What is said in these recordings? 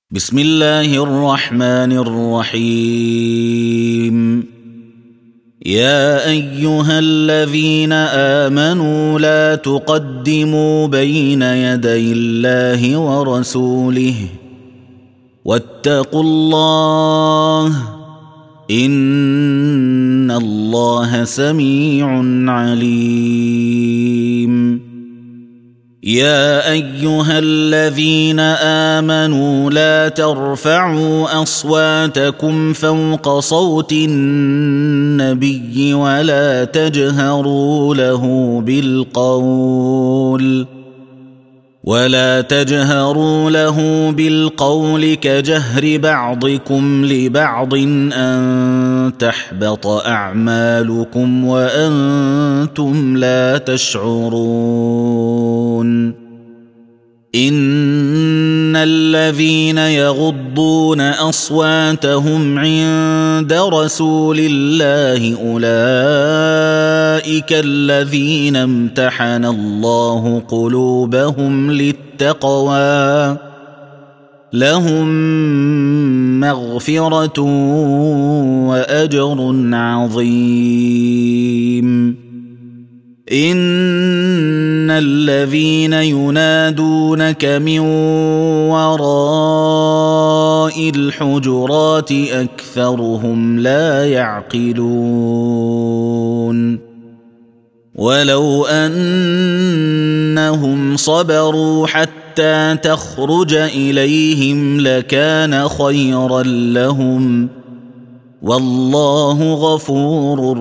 بسم الله الرحمن الرحيم. يا أيها الذين آمنوا لا تقدموا بين يدي الله ورسوله واتقوا الله إن الله سميع عليم. يا أيها الذين آمنوا لا ترفعوا أصواتكم فوق صوت النبي ولا تجهروا له بالقول كجهر بعضكم لبعض أن تحبط أعمالكم وأنتم لا تشعرون. إن الذين يغضون أصواتهم عند رسول الله أولئك الذين امتحن الله قلوبهم للتقوى لهم مغفرة وأجر عظيم. إن الذين ينادونك من وراء الحجرات أكثرهم لا يعقلون. ولو أنهم صبروا حتى تخرج إليهم لكان خيرا لهم والله غفور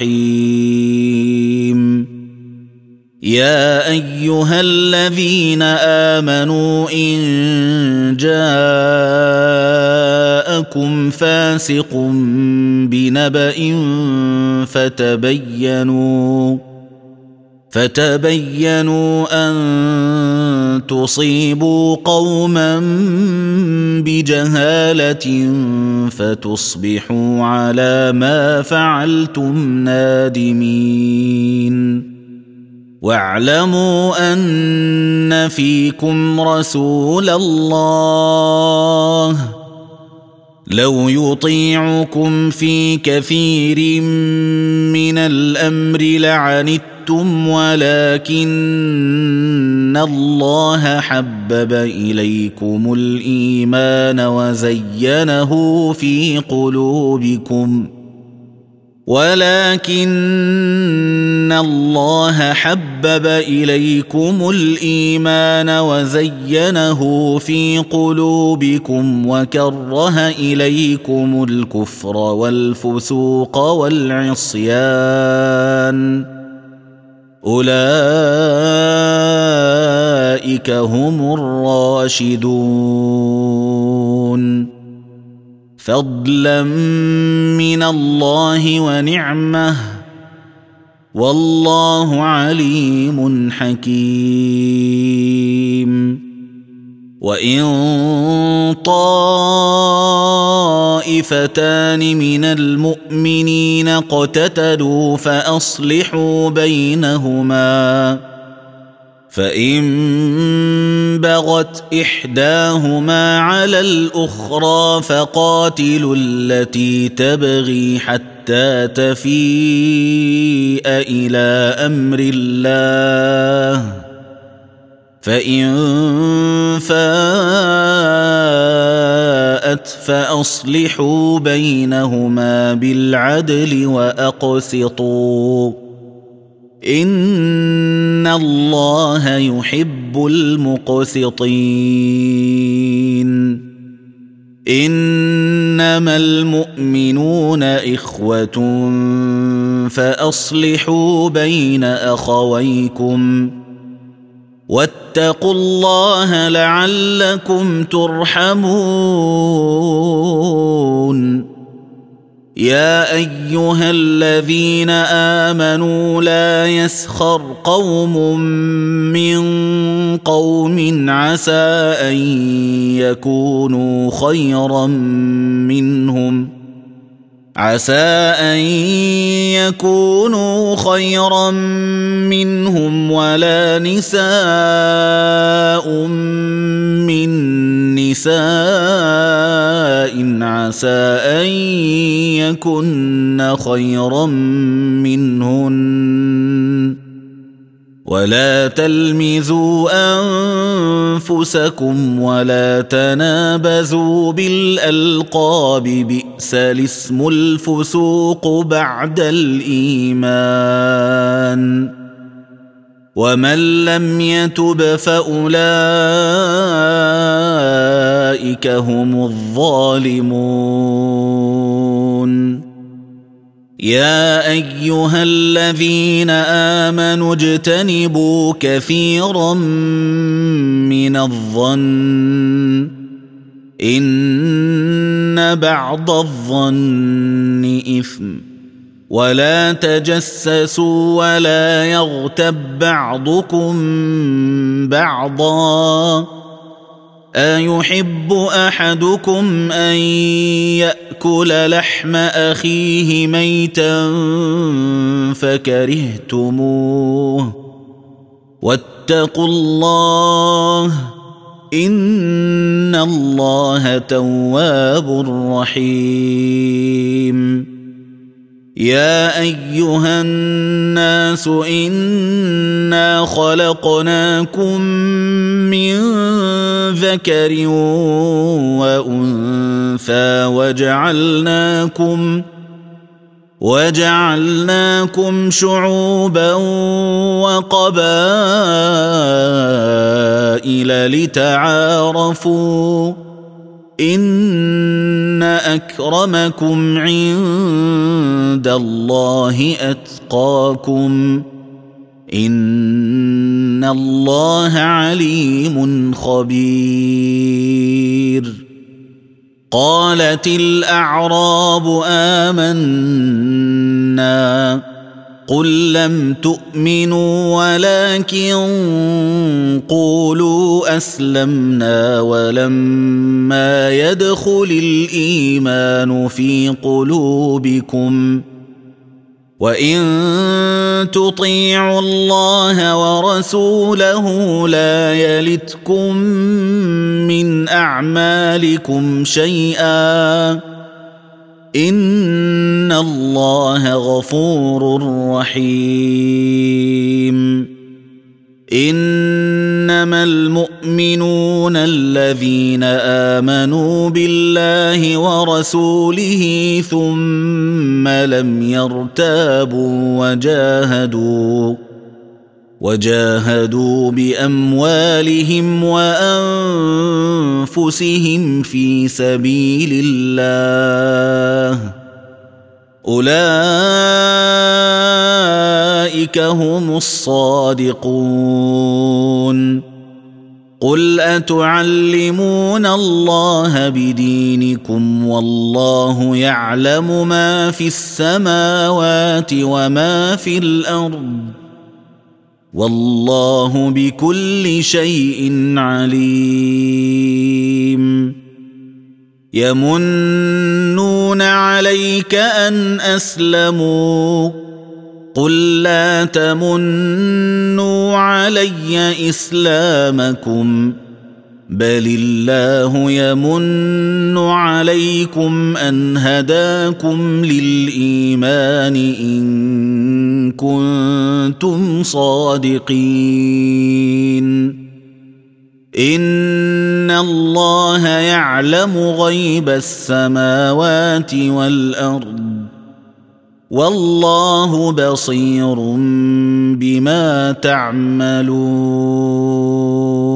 رحيم. يا أيها الذين آمنوا إن جاءكم فاسق بنبأ فتبينوا أن تصيبوا قوما بجهالة فتصبحوا على ما فعلتم نادمين. واعلموا أن فيكم رسول الله لو يطيعكم في كثير من الأمر لعنتم ولكن الله حبب إليكم الإيمان وزينه في قلوبكم وكره إليكم الكفر والفسوق والعصيان أولئك هم الراشدون فضلا من الله ونعمه والله عليم حكيم. وإن طائفتان من المؤمنين اقتتلوا فأصلحوا بينهما فإن بغت إحداهما على الأخرى فقاتلوا التي تبغي حتى تفيء إلى أمر الله فإن فاءت فأصلحوا بينهما بالعدل وأقسطوا إن الله يحب المقسطين. إنما المؤمنون إخوة فأصلحوا بين أخويكم واتقوا الله لعلكم ترحمون. يا أيها الذين آمنوا لا يسخر قوم من قوم عسى أن يكونوا خيرا منهم عسى أن يكونوا خيرا منهم ولا نساء من نساء عسى أن يكن خيرا منهن ولا تلمزوا أنفسكم ولا تنابزوا بالألقاب بئس الاسم الفسوق بعد الإيمان ومن لم يتب فأولئك هم الظالمون يا أيها الذين آمنوا اجتنبوا كثيرا من الظن إن بعض الظن إثم ولا تجسسوا ولا يغتب بعضكم بعضا أيحب أحدكم أن يأكل لحم أخيه ميتا فكرهتموه واتقوا الله إن الله تواب رحيم يا أيها الناس إنا خلقناكم من ذكر وأنثى وجعلناكم شعوبا وقبائل لتعارفوا إن أكرمكم عند الله أتقاكم إن الله عليم خبير قالت الأعراب آمنا قل لم تؤمنوا ولكن قولوا أسلمنا ولما يدخل الإيمان في قلوبكم وإن تطيعوا الله ورسوله لا يلتكم من أعمالكم شيئا إن الله غفور رحيم إنما المؤمنون الذين آمنوا بالله ورسوله ثم لم يرتابوا وجاهدوا بأموالهم وأنفسهم في سبيل الله أولئك هم الصادقون قل أتعلمون الله بدينكم والله يعلم ما في السماوات وما في الأرض والله بكل شيء عليم يمنون عليك أن أسلموا قل لا تمنوا علي إسلامكم بل الله يمن عليكم أن هداكم للإيمان إن كنتم صادقين إن الله يعلم غيب السماوات والأرض والله بصير بما تعملون